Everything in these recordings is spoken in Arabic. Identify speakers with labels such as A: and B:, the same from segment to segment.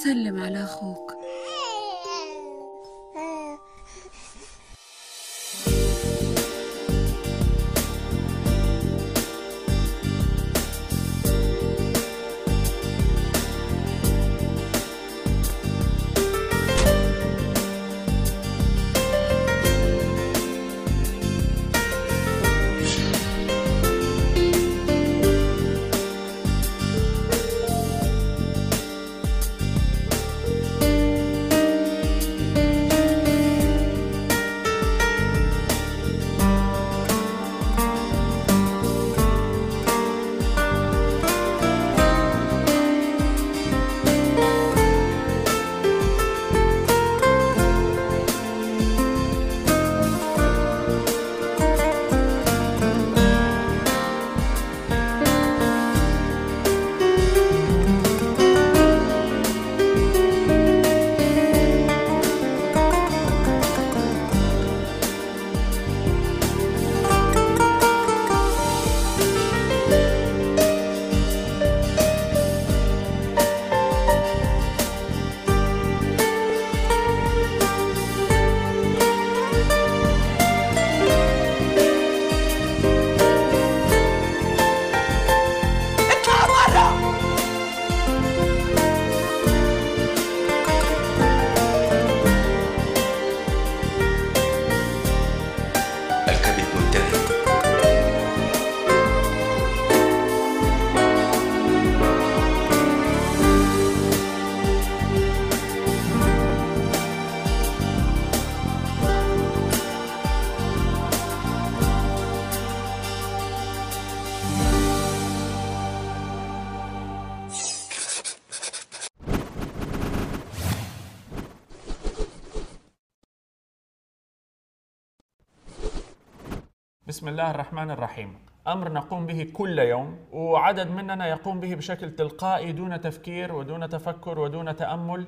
A: سلم على أخوك.
B: بسم الله الرحمن الرحيم. أمر نقوم به كل يوم، وعدد مننا يقوم به بشكل تلقائي دون تفكير ودون تفكر ودون تأمل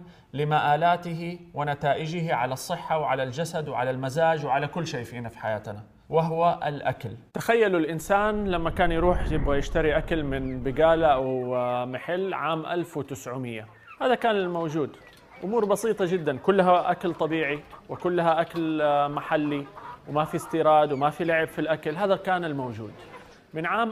B: لمآلاته ونتائجه على الصحة وعلى الجسد وعلى المزاج وعلى كل شيء فينا في حياتنا، وهو الأكل. تخيلوا الإنسان لما كان يروح يبغى يشتري أكل من بقالة أو محل عام 1900، هذا كان الموجود. أمور بسيطة جدا، كلها أكل طبيعي وكلها أكل محلي وما في استيراد وما في لعب في الأكل. هذا كان الموجود. من عام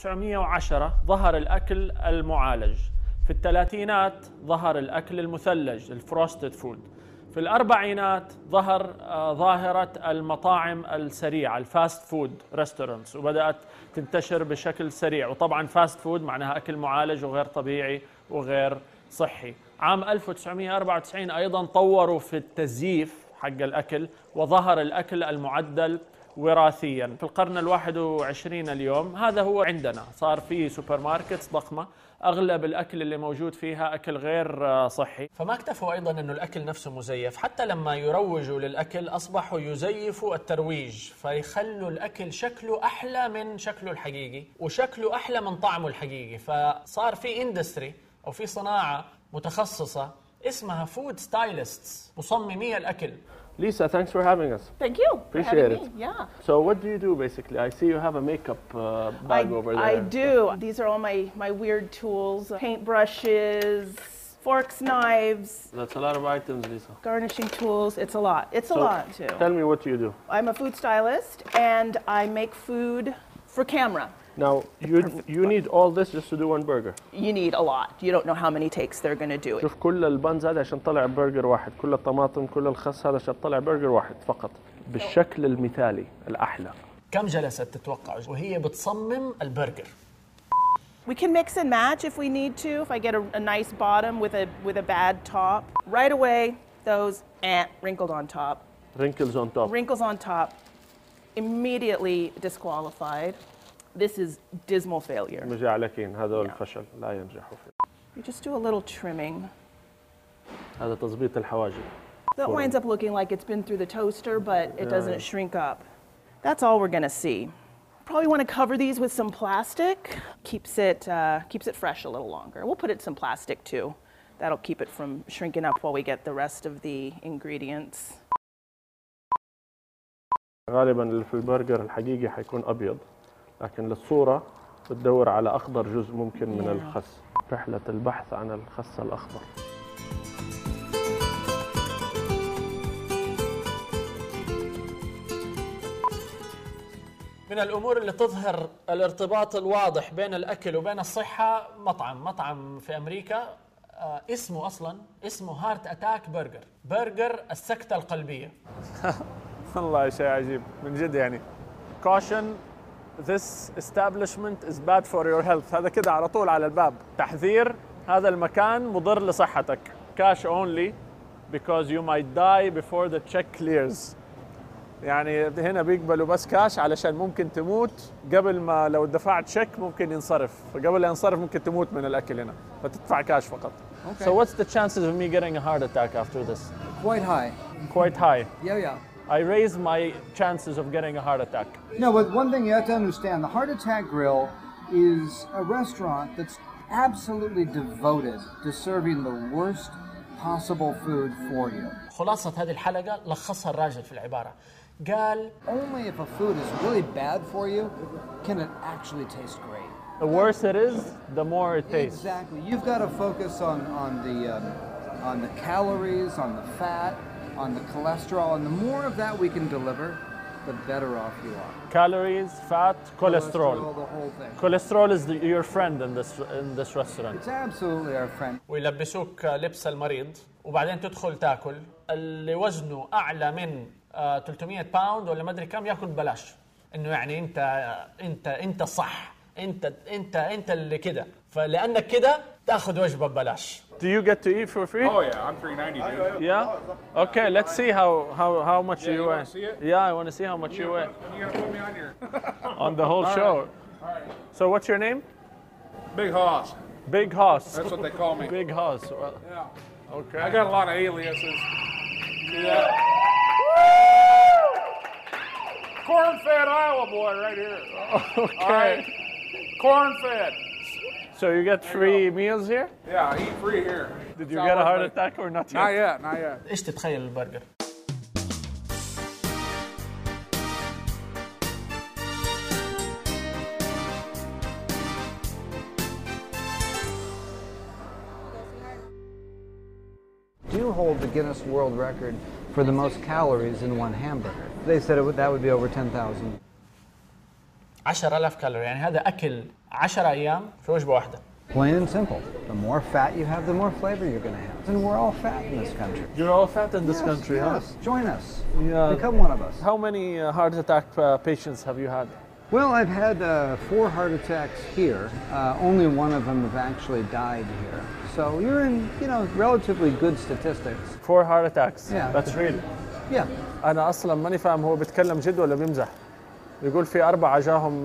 B: 1910 ظهر الأكل المعالج، في الثلاثينات ظهر الأكل المثلج الفروستد فود، في الأربعينات ظهر ظاهرة المطاعم السريعة الفاست فود ريستورانتس، وبدأت تنتشر بشكل سريع. وطبعا فاست فود معناها أكل معالج وغير طبيعي وغير صحي. عام 1994 أيضا طوروا في التزييف حق الأكل وظهر الأكل المعدل وراثيا. في القرن ال21 اليوم هذا هو عندنا، صار في سوبر ماركتس ضخمة أغلب الأكل اللي موجود فيها أكل غير صحي. فما اكتفوا أيضا أنه الأكل نفسه مزيف، حتى لما يروجوا للأكل أصبحوا يزيفوا الترويج، فيخلوا الأكل شكله أحلى من شكله الحقيقي وشكله أحلى من طعمه الحقيقي. فصار في اندستري أو في صناعة متخصصة اسمها فود ستايلستس، مصممي الأكل.
C: Lisa, thanks for having us.
D: Thank you.
C: Appreciate it.
D: Me. Yeah.
C: So what do you do basically? I see you have a makeup bag over there.
D: I do. These are all my weird tools, paint brushes, forks, knives.
C: That's a lot of items, Lisa.
D: Garnishing tools. It's a lot. It's a lot too.
C: Tell me what you do.
D: I'm a food stylist and I make food for camera.
C: Now, you need all this just to do one burger.
D: You need a lot. You don't know how many takes they're going to do it.
C: شوف كل البنز هذا عشان طلع برجر واحد، كل الطماطم كل الخس هذا عشان طلع برجر واحد فقط بالشكل المثالي الأحلى.
B: كم جلست تتوقع وهي بتصمم البرجر؟
D: We can mix and match if we need to. If I get a nice bottom with a bad top, right away those wrinkled on top.
C: Wrinkles on top.
D: Wrinkles on top. Immediately disqualified. This is dismal failure.
C: مجعلكين هذول الفشل لا ينجحوا فيه.
D: You just do a little trimming.
C: هذا تظبيط الحواجب.
D: That winds up looking like it's been through the toaster, but it doesn't shrink up. That's all we're gonna see. Probably want to cover these with some plastic. Keeps it fresh a little longer. We'll put it in some plastic too. That'll keep it from shrinking up while we get the rest of the ingredients.
C: غالبا اللي في البرجر الحقيقي حيكون أبيض، لكن للصورة بتدور على أخضر جزء ممكن من الخس. رحلة البحث عن الخس الأخضر.
B: من الأمور اللي تظهر الارتباط الواضح بين الأكل وبين الصحة مطعم في أمريكا اسمه هارت أتاك برجر السكتة القلبية.
C: والله شيء عجيب من جد يعني. caution this establishment is bad for your health. هذا كده على طول على الباب تحذير، هذا المكان مضر لصحتك. cash only because you might die before the check clears. يعني هنا بيقبلوا بس كاش علشان ممكن تموت قبل ما، لو دفعت شيك ممكن ينصرف، فقبل لا ينصرف ممكن تموت من الأكل هنا، فتدفع كاش فقط.
A: Okay.
C: So what's the chances of me getting a heart attack after this?
A: Quite high.
C: Quite high.
A: Yeah.
C: I raise my chances of getting a heart attack.
A: No, but one thing you have to understand, the Heart Attack Grill is a restaurant that's absolutely devoted to serving the worst possible food for you.
B: خلاصة هذه الحلقة لخصها الراجل في العبارة، قال
A: Only if a food is really bad for you can it actually taste great.
C: The worse it is, the more it tastes.
A: Exactly. You've got to focus on the calories, on the fat, on the cholesterol, and the more of that we can deliver, the better off you are.
C: Calories, fat, cholesterol.
A: The whole thing.
C: Cholesterol is your friend in this restaurant.
A: It's absolutely our friend.
B: ويلبسوك لبس المريض وبعدين تدخل تاكل. اللي وزنه أعلى من 300 باوند ولا ما أدري كم ياكل ببلاش. إنه يعني أنت الصح، أنت اللي كده، فلأنك كده تأخذ وجبة ببلاش.
C: Do you get to eat for free?
E: Oh yeah, I'm $3.90, dude.
C: Yeah? Okay, let's see how much
E: Yeah,
C: you
E: you
C: weigh.
E: wanna see it?
C: Yeah, I want to see how much you weigh.
E: You gotta put me on your
C: On the whole
E: All
C: show.
E: right. All right.
C: So what's your name?
E: Big Hoss.
C: Big Hoss.
E: That's what they call me.
C: Big Hoss. Well,
E: Yeah.
C: okay.
E: I got a lot of aliases. Yeah. Corn-fed Iowa boy right here.
C: Okay.
E: All right. Corn-fed.
C: So you get free meals here?
E: Yeah, I eat free here.
C: Did you get a heart attack or not yet?
E: Not yet, not yet.
B: إيش تتخيل البرجر؟
A: Do hold the Guinness World Record for the most calories in one hamburger. They said that would be over 10,000.
B: 10,000 كالوري، يعني هذا أكل 10 أيام في وجبة واحدة.
A: Plain and simple. The more fat you have, the more flavor you're going to have. And we're all fat in this country.
C: You're all fat in this country, huh?
A: Yes, join us.
C: Yeah.
A: Become one of us.
C: How many heart attack patients have you had?
A: Well, I've had 4 heart attacks here. Only one of them have actually died here. So you're in, relatively good statistics.
C: 4 heart attacks.
A: Yeah.
C: That's real.
A: Yeah.
C: أنا أصلاً ماني فاهم هو بيتكلم جد ولا بيمزح. يقول في 4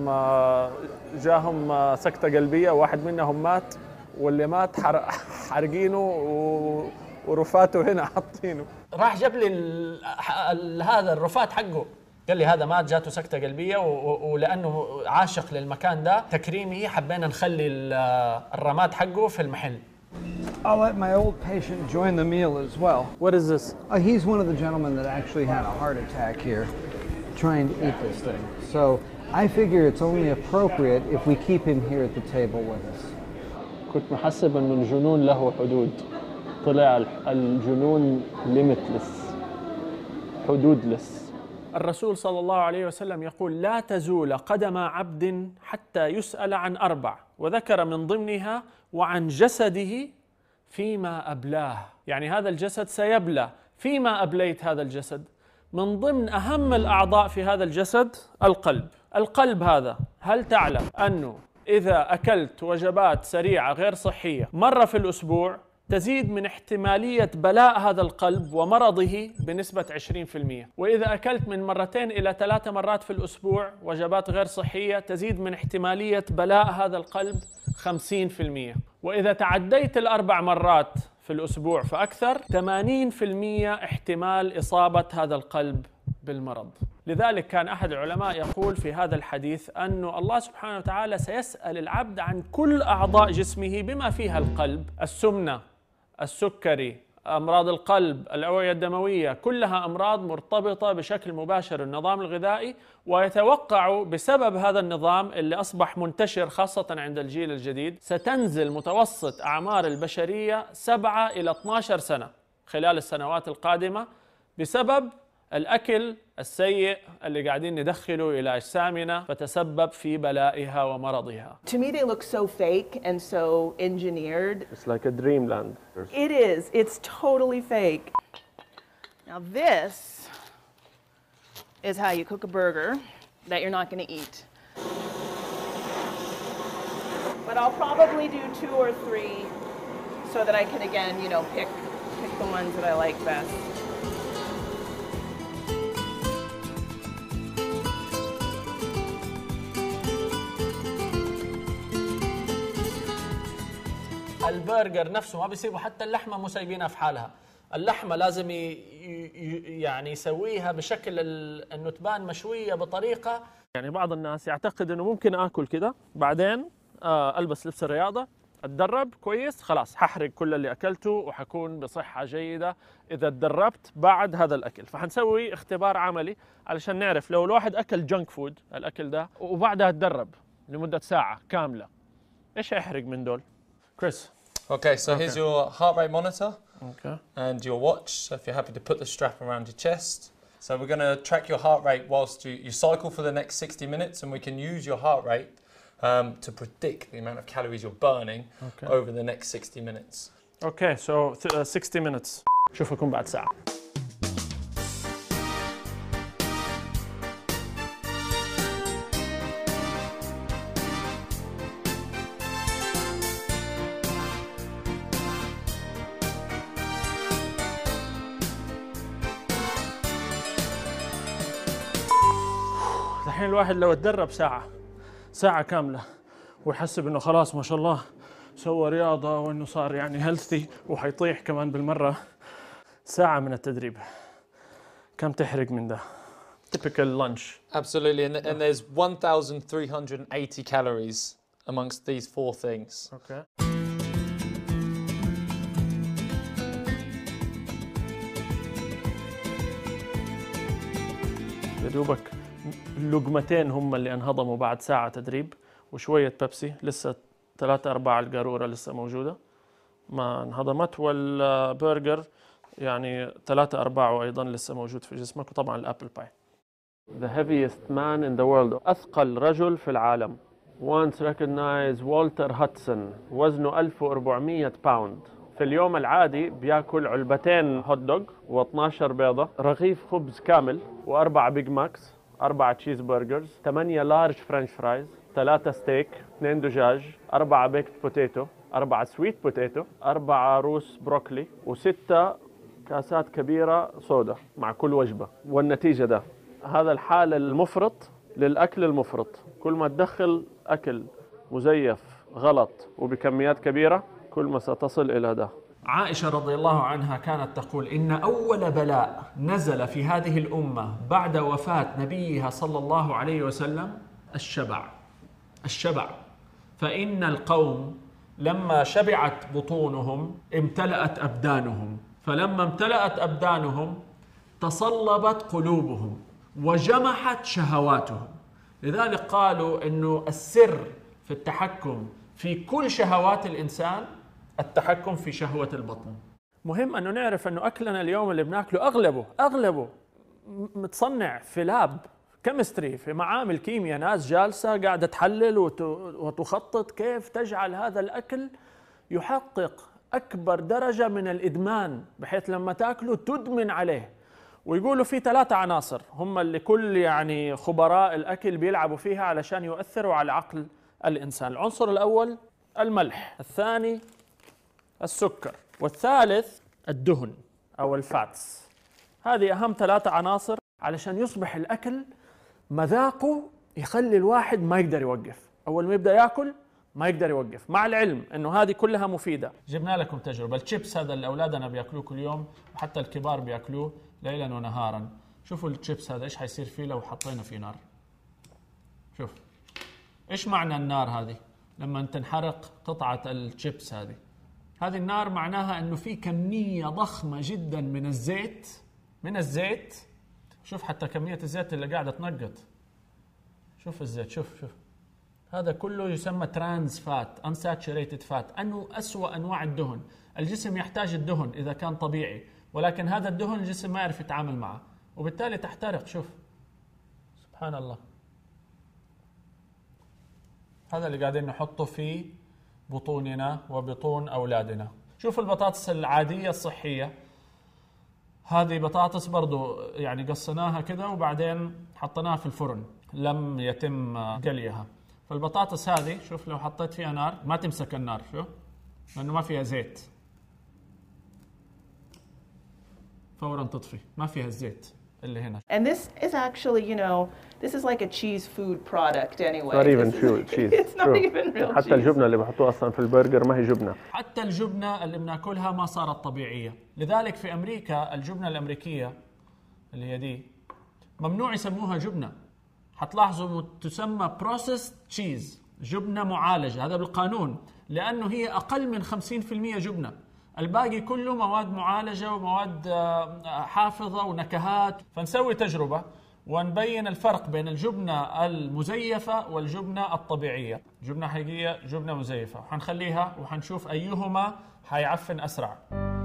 C: جاهم سكتة قلبية، واحد منهم مات، واللي مات حرقينه ورفاته هنا حاطينه.
B: راح جاب لي هذا الرفات حقه، قال لي هذا مات جاته سكتة قلبية ولأنه عاشق للمكان ده تكريمي حبينا نخلي الرماد حقه في المحل.
A: I'll let my old patient join the meal as well.
C: What is this?
A: He's one of the gentlemen that actually had a heart attack here trying to eat this thing. So I figure it's only appropriate if we keep him here at the table with us.
C: كنت محسب إنه الجنون له حدود، طلع الجنون limitless، حدودless. الرسول صلى الله عليه وسلم يقول: لا تزول قدم عبد حتى يسأل عن 4، وذكر من ضمنها وعن جسده فيما أبلاه، يعني هذا الجسد سيبلى فيما أبليت هذا الجسد. من ضمن أهم الأعضاء في هذا الجسد القلب هذا، هل تعلم أنه إذا أكلت وجبات سريعة غير صحية مرة في الأسبوع تزيد من احتمالية بلاء هذا القلب ومرضه بنسبة 20%، وإذا أكلت من 2 إلى 3 مرات في الأسبوع وجبات غير صحية تزيد من احتمالية بلاء هذا القلب 50%، وإذا تعديت 4 مرات في الأسبوع فأكثر 80% احتمال إصابة هذا القلب بالمرض. لذلك كان أحد العلماء يقول في هذا الحديث أن الله سبحانه وتعالى سيسأل العبد عن كل أعضاء جسمه بما فيها القلب، السمنة، السكري، أمراض القلب، الأوعية الدموية، كلها أمراض مرتبطة بشكل مباشر بالنظام الغذائي، ويتوقع بسبب هذا النظام اللي أصبح منتشر خاصة عند الجيل الجديد ستنزل متوسط أعمار البشرية 7 إلى 12 سنة خلال السنوات القادمة بسبب الأكل السيء اللي قاعدين ندخله إلى أجسامنا فتسبب في بلائها ومرضها.
D: To me, they look so fake and so engineered.
C: It's like a dreamland.
D: It is. It's totally fake. Now this is how you cook a burger that you're not going to eat. But I'll probably do 2 or 3 so that I can again, pick the ones that I like best.
B: البرجر نفسه ما بيسيبوا حتى اللحمة مو سايبينها في حالها. اللحمة لازم يعني يسويها بشكل انه تبان مشوية بطريقة.
C: يعني بعض الناس يعتقد انه ممكن اكل كده بعدين البس لبس الرياضة اتدرب كويس خلاص ححرق كل اللي اكلته وحكون بصحة جيدة اذا اتدربت بعد هذا الاكل. فحنسوي اختبار عملي علشان نعرف لو الواحد اكل جنك فود الاكل ده وبعدها اتدرب لمدة ساعة كاملة ايش هيحرق من دول؟ كريس.
F: Okay, so here's your heart rate monitor and your watch. So if you're happy to put the strap around your chest. So we're going to track your heart rate whilst you cycle for the next 60 minutes, and we can use your heart rate to predict the amount of calories you're burning over the next 60 minutes.
C: Okay, so 60 minutes. شوفكم بعد ساعة. الحين الواحد لو اتدرب ساعة كاملة ويحسب انه خلاص ما شاء الله سوى رياضة وانه صار يعني هيلثي وحيطيح كمان بالمرة. ساعة من التدريب كم تحرق من ده؟ Typical lunch.
F: Absolutely, and there's 1,380 calories amongst these 4 things.
C: Okay. يا دوبك اللقمتين هم اللي انهضموا بعد ساعة تدريب وشوية بيبسي، لسه 3-4 القارورة لسه موجودة ما انهضمت، والبرجر يعني 3-4 أيضا لسه موجود في جسمك، وطبعا الأبل باي. The heaviest man in the world، أثقل رجل في العالم. Once recognized والتر هاتسون، وزنه 1400 باوند. في اليوم العادي بياكل علبتين هوت دوغ و12 بيضة، رغيف خبز كامل، و4 بيج ماكس، 4 تشيز برجرز، 8 لارج فرنش فرايز، 3 ستيك، 2 دجاج، 4 بيكت بوتيتو، 4 سويت بوتيتو، 4 روس بروكلي، و6 كاسات كبيرة صودا مع كل وجبة. والنتيجة ده هذا الحال المفرط للأكل المفرط. كل ما تدخل أكل مزيف غلط وبكميات كبيرة كل ما ستصل إلى ده.
B: عائشة رضي الله عنها كانت تقول إن أول بلاء نزل في هذه الأمة بعد وفاة نبيها صلى الله عليه وسلم الشبع. فإن القوم لما شبعت بطونهم امتلأت أبدانهم، فلما امتلأت أبدانهم تصلبت قلوبهم وجمحت شهواتهم. لذلك قالوا إنه السر في التحكم في كل شهوات الإنسان التحكم في شهوة البطن.
C: مهم أنه نعرف أنه أكلنا اليوم اللي بناكله أغلبه متصنع في لاب كيمستري، في معامل كيمياء، ناس جالسة قاعدة تحلل وتخطط كيف تجعل هذا الأكل يحقق أكبر درجة من الإدمان، بحيث لما تأكله تدمن عليه. ويقولوا في 3 عناصر هم اللي كل يعني خبراء الأكل بيلعبوا فيها علشان يؤثروا على عقل الإنسان. العنصر الأول الملح، الثاني السكر، والثالث الدهن أو الفاتس. هذه أهم 3 عناصر علشان يصبح الأكل مذاقه يخلي الواحد ما يقدر يوقف. أول ما يبدأ يأكل ما يقدر يوقف، مع العلم أنه هذه كلها مفيدة.
B: جبنا لكم تجربة. الشيبس هذا اللي أولادنا بيأكلوه كل يوم وحتى الكبار بيأكلوه ليلا ونهارا. شوفوا الشيبس هذا إيش حيصير فيه لو حطينا فيه نار. شوف إيش معنى النار هذه لما تنحرق قطعة الشيبس هذه. هذه النار معناها أنه في كمية ضخمة جدا من الزيت. شوف حتى كمية الزيت اللي قاعدة تنقط. شوف الزيت، شوف هذا كله يسمى ترانس فات، unsaturated fat، أنه أسوأ أنواع الدهن. الجسم يحتاج الدهن إذا كان طبيعي، ولكن هذا الدهن الجسم ما يعرف يتعامل معه، وبالتالي تحترق. شوف سبحان الله، هذا اللي قاعدين نحطه في بطوننا وبطون أولادنا. شوف البطاطس العادية الصحية، هذه بطاطس برضو يعني قصناها كده وبعدين حطيناها في الفرن، لم يتم قليها. فالبطاطس هذه شوف لو حطيت فيها نار ما تمسك النار، شوف لأنه ما فيها زيت، فورا تطفي، ما فيها الزيت اللي هنا.
D: And this is actually, you know, this is like a cheese food product anyway.
G: Not even cheese.
D: It's not even real
G: حتى
D: cheese.
G: الجبنة اللي بحطوها أصلا في البرجر ما هي جبنة.
B: حتى الجبنة اللي بناكلها ما صارت طبيعية. لذلك في أمريكا الجبنة الأمريكية اللي هي دي ممنوع يسموها جبنة. حتلاحظوا تسمى processed cheese، جبنة معالجة، هذا بالقانون، لأنه هي أقل من 50% جبنة. الباقي كله مواد معالجة ومواد حافظة ونكهات. فنسوي تجربة ونبين الفرق بين الجبنة المزيفة والجبنة الطبيعية. جبنة حقيقية، جبنة مزيفة، وحنخليها وحنشوف أيهما حيعفن أسرع.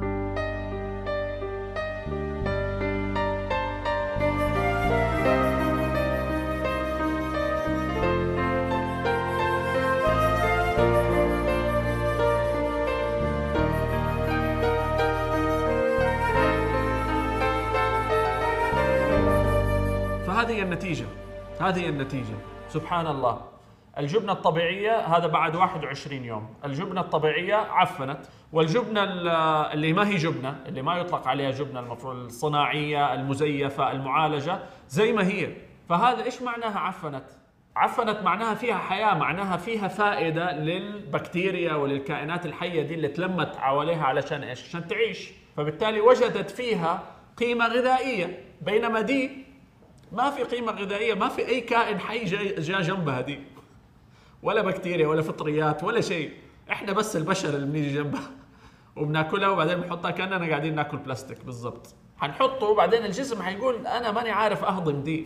B: هذه النتيجة سبحان الله. الجبنة الطبيعية هذا بعد 21 يوم الجبنة الطبيعية عفنت، والجبنة اللي ما هي جبنة، اللي ما يطلق عليها جبنة، المفروض الصناعية المزيفة المعالجة زي ما هي. فهذا إيش معناها عفنت؟ عفنت معناها فيها حياة، معناها فيها فائدة للبكتيريا وللكائنات الحية دي اللي تلمت حواليها علشان إيش؟ عشان تعيش. فبالتالي وجدت فيها قيمة غذائية، بينما دي ما في قيمة غذائية، ما في أي كائن حي جاء جنبها دي، ولا بكتيريا ولا فطريات ولا شيء. إحنا بس البشر اللي بنيجي جنبها وبناكلها وبعدين بنحطها كأننا قاعدين ناكل بلاستيك بالضبط. حنحطه وبعدين الجسم حيقول أنا ماني عارف أهضم دي.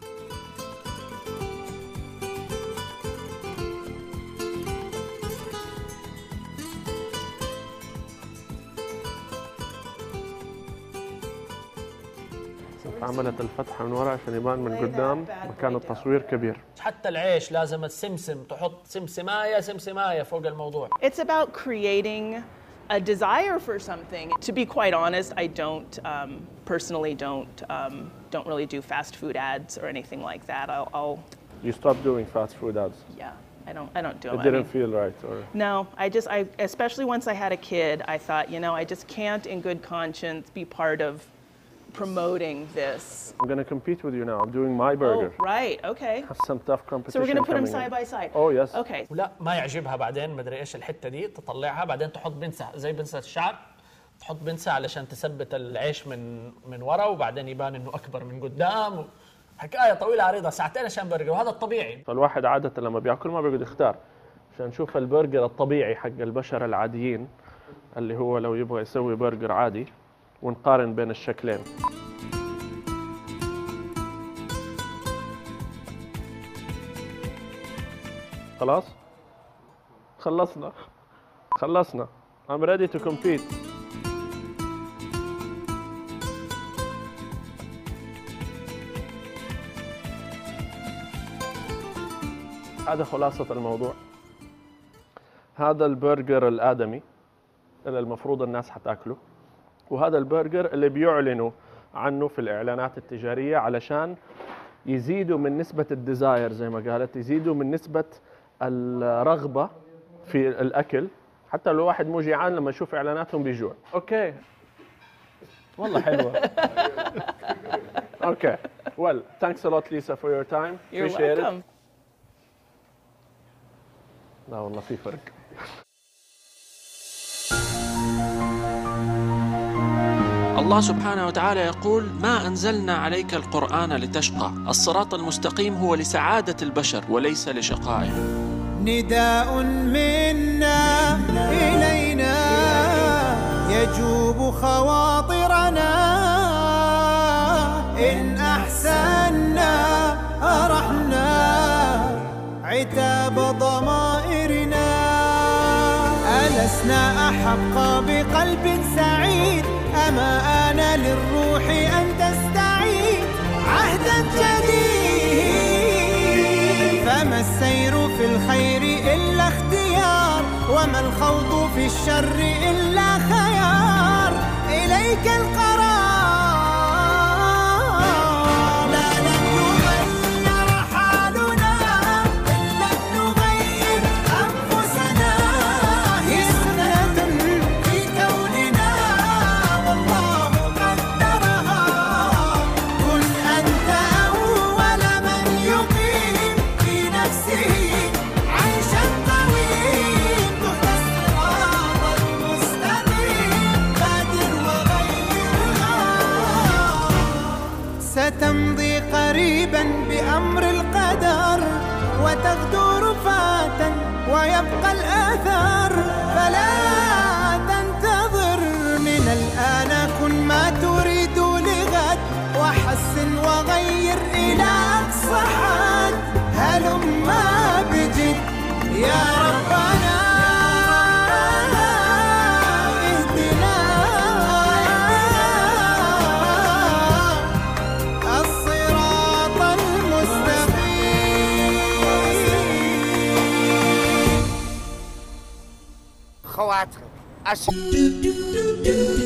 G: عملت الفتحة من وراء عشان يبان من قدام مكان التصوير كبير.
B: حتى العيش لازم تسمسم، تحط سمسماية فوق الموضوع.
D: It's about creating a desire for something. To be quite honest, I don't personally don't really do fast food ads or anything like that. I'll
G: You stopped doing fast food ads?
D: Yeah, I don't do them.
G: It didn't feel right, or?
D: No, I especially once I had a kid, I thought, you know, I just can't in good conscience be part of promoting this.
G: I'm going to compete with you now. I'm doing my burger.
D: Oh, right. Okay.
G: Have some tough competition.
D: So we're going to put them
G: coming
D: side by side.
G: Oh, yes.
D: Okay.
B: ولا ما يعجبها بعدين مدري ايش الحتة دي، تطلعها بعدين تحط بنسة زي بنسة الشعر، تحط بنسة علشان تثبت العيش من ورا وبعدين يبان انه اكبر من قدام. حكاية طويلة عريضة، ساعتين عشان برجر، وهذا الطبيعي.
G: فالواحد عادة لما بياكل ما بيقعد يختار، عشان نشوف البرجر الطبيعي حق البشر العاديين اللي هو لو يبغى يسوي برجر عادي، ونقارن بين الشكلين. خلاص؟ خلصنا. I'm ready to compete. هذا خلاصة الموضوع. هذا البرجر الآدمي اللي المفروض الناس حتاكله، وهذا البرجر اللي بيعلنوا عنه في الإعلانات التجارية علشان يزيدوا من نسبة الديزاير، زي ما قالت، يزيدوا من نسبة الرغبة في الأكل. حتى لو واحد مو جيعان لما يشوف إعلاناتهم بيجوع. أوكي والله حلوة. أوكي. Well, thanks a lot, Lisa, for your time.
D: You're
G: Appreciate
D: welcome.
G: it. لا والله في فرق.
C: الله سبحانه وتعالى يقول: ما أنزلنا عليك القرآن لتشقى. الصراط المستقيم هو لسعادة البشر وليس لشقائهم.
H: نداء منا إلينا يجوب خواطرنا، إن أحسنا أرحنا عتاب ضمائرنا. ألسنا أحق بقلب سعيد؟ أما آن للروح أن تستعيد الخير إلا اختيار، وما الخوض في الشر إلا خيار. إليك القرار، لا لن يغير حالنا إن لم نغير أنفسنا. هي سنة في كوننا والله قدرها. كن أنت أول من يقيم في نفسه عيشا طويل، تهدى الصراط المستقيم. بادر وغيرها، ستمضي قريبا بأمر القدر، وتغدو رفاتا ويبقى الآثار. فلا تنتظر، من الآن كن ما تريد لغد، وحسن وغير إلى أقصى حد. هلما بجد يا ربنا، اهدنا الصراط المستقيم.
I: خواطر